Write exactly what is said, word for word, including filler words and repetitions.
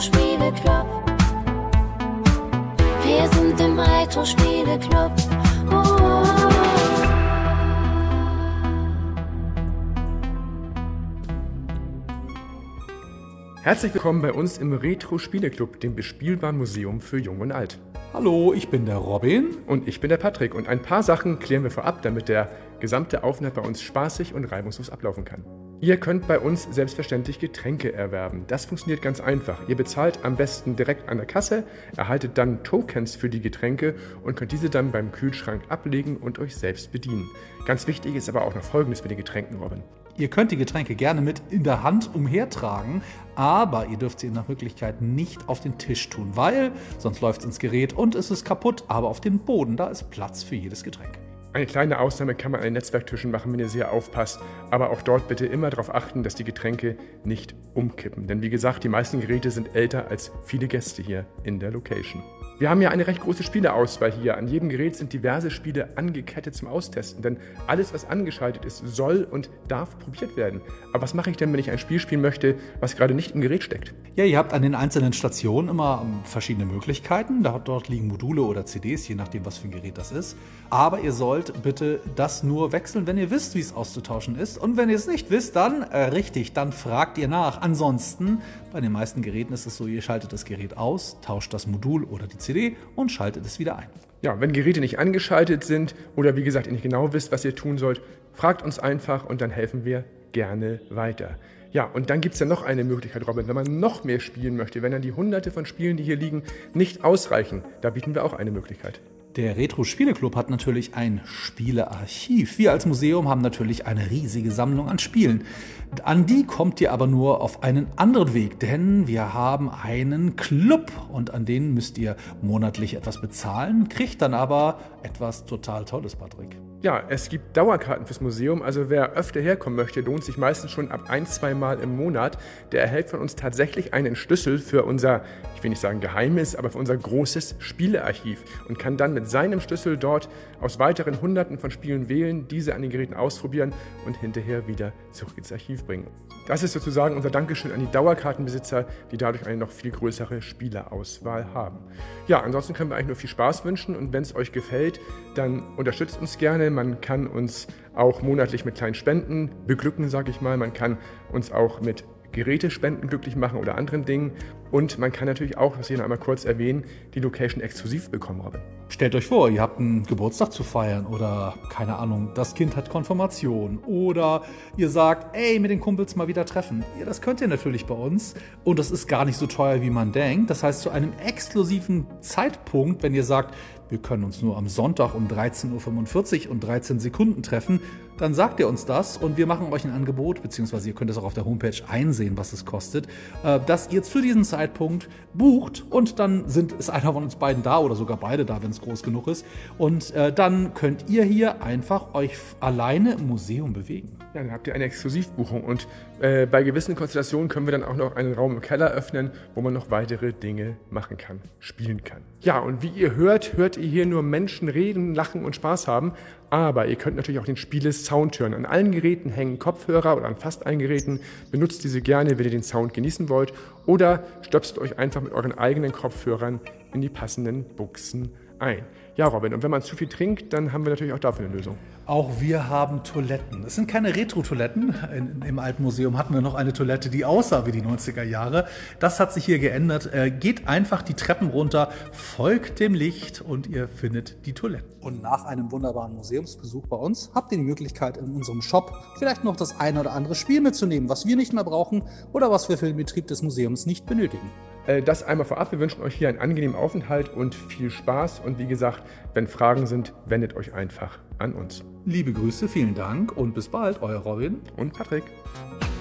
Retro-Spiele-Club. Wir sind im Retro-Spiele-Club. Oh. Herzlich willkommen bei uns im Retro-Spiele-Club, dem bespielbaren Museum für Jung und Alt. Hallo, ich bin der Robin. Und ich bin der Patrick. Und ein paar Sachen klären wir vorab, damit der gesamte Aufenthalt bei uns spaßig und reibungslos ablaufen kann. Ihr könnt bei uns selbstverständlich Getränke erwerben. Das funktioniert ganz einfach. Ihr bezahlt am besten direkt an der Kasse, erhaltet dann Tokens für die Getränke und könnt diese dann beim Kühlschrank ablegen und euch selbst bedienen. Ganz wichtig ist aber auch noch Folgendes mit den Getränken, Robin. Ihr könnt die Getränke gerne mit in der Hand umhertragen, aber ihr dürft sie nach Möglichkeit nicht auf den Tisch tun, weil sonst läuft es ins Gerät und es ist kaputt, aber auf dem Boden, da ist Platz für jedes Getränk. Eine kleine Ausnahme kann man an den Netzwerktischen machen, wenn ihr sehr aufpasst, aber auch dort bitte immer darauf achten, dass die Getränke nicht umkippen. Denn wie gesagt, die meisten Geräte sind älter als viele Gäste hier in der Location. Wir haben ja eine recht große Spieleauswahl hier. An jedem Gerät sind diverse Spiele angekettet zum Austesten, denn alles, was angeschaltet ist, soll und darf probiert werden. Aber was mache ich denn, wenn ich ein Spiel spielen möchte, was gerade nicht im Gerät steckt? Ja, ihr habt an den einzelnen Stationen immer verschiedene Möglichkeiten. Dort liegen Module oder C Ds, je nachdem, was für ein Gerät das ist. Aber ihr sollt bitte das nur wechseln, wenn ihr wisst, wie es auszutauschen ist. Und wenn ihr es nicht wisst, dann äh, richtig, dann fragt ihr nach. Ansonsten, bei den meisten Geräten ist es so, ihr schaltet das Gerät aus, tauscht das Modul oder die C D und schaltet es wieder ein. Ja, wenn Geräte nicht angeschaltet sind oder wie gesagt ihr nicht genau wisst, was ihr tun sollt, fragt uns einfach und dann helfen wir gerne weiter. Ja, und dann gibt es ja noch eine Möglichkeit, Robin, wenn man noch mehr spielen möchte, wenn dann die hunderte von Spielen, die hier liegen, nicht ausreichen, da bieten wir auch eine Möglichkeit. Der Retro-Spiele-Club hat natürlich ein Spielearchiv. Wir als Museum haben natürlich eine riesige Sammlung an Spielen. An die kommt ihr aber nur auf einen anderen Weg, denn wir haben einen Club und an den müsst ihr monatlich etwas bezahlen, kriegt dann aber etwas total Tolles, Patrick. Ja, es gibt Dauerkarten fürs Museum, also wer öfter herkommen möchte, lohnt sich meistens schon ab ein, zwei Mal im Monat. Der erhält von uns tatsächlich einen Schlüssel für unser, ich will nicht sagen geheimes, aber für unser großes Spielearchiv und kann dann mit seinem Schlüssel dort aus weiteren Hunderten von Spielen wählen, diese an den Geräten ausprobieren und hinterher wieder zurück ins Archiv bringen. Das ist sozusagen unser Dankeschön an die Dauerkartenbesitzer, die dadurch eine noch viel größere Spielerauswahl haben. Ja, ansonsten können wir eigentlich nur viel Spaß wünschen und wenn es euch gefällt, dann unterstützt uns gerne. Man kann uns auch monatlich mit kleinen Spenden beglücken, sage ich mal. Man kann uns auch mit Gerätespenden glücklich machen oder anderen Dingen. Und man kann natürlich auch, das hier noch einmal kurz erwähnen, die Location exklusiv bekommen, Robin. Stellt euch vor, ihr habt einen Geburtstag zu feiern oder, keine Ahnung, das Kind hat Konfirmation oder ihr sagt, ey, mit den Kumpels mal wieder treffen. Ja, das könnt ihr natürlich bei uns und das ist gar nicht so teuer, wie man denkt. Das heißt, zu einem exklusiven Zeitpunkt, wenn ihr sagt, wir können uns nur am Sonntag um dreizehn Uhr fünfundvierzig und dreizehn Sekunden treffen, dann sagt ihr uns das und wir machen euch ein Angebot, beziehungsweise ihr könnt es auch auf der Homepage einsehen, was es kostet, dass ihr zu diesem Zeitpunkt bucht und dann sind, ist einer von uns beiden da oder sogar beide da, wenn es groß genug ist und dann könnt ihr hier einfach euch alleine im Museum bewegen. Ja, dann habt ihr eine Exklusivbuchung und äh, bei gewissen Konstellationen können wir dann auch noch einen Raum im Keller öffnen, wo man noch weitere Dinge machen kann, spielen kann. Ja, und wie ihr hört, hört ihr hier nur Menschen reden, lachen und Spaß haben, aber ihr könnt natürlich auch den Spiele-Sound hören. An allen Geräten hängen Kopfhörer oder an fast allen Geräten. Benutzt diese gerne, wenn ihr den Sound genießen wollt oder stöpselt euch einfach mit euren eigenen Kopfhörern in die passenden Buchsen ein. Ja, Robin, und wenn man zu viel trinkt, dann haben wir natürlich auch dafür eine Lösung. Auch wir haben Toiletten. Es sind keine Retro-Toiletten. In, Im Alten Museum hatten wir noch eine Toilette, die aussah wie die neunziger Jahre. Das hat sich hier geändert. Äh, geht einfach die Treppen runter, folgt dem Licht und ihr findet die Toilette. Und nach einem wunderbaren Museumsbesuch bei uns habt ihr die Möglichkeit, in unserem Shop vielleicht noch das eine oder andere Spiel mitzunehmen, was wir nicht mehr brauchen oder was wir für den Betrieb des Museums nicht benötigen. Das einmal vorab. Wir wünschen euch hier einen angenehmen Aufenthalt und viel Spaß. Und wie gesagt, wenn Fragen sind, wendet euch einfach an uns. Liebe Grüße, vielen Dank und bis bald, euer Robin und Patrick.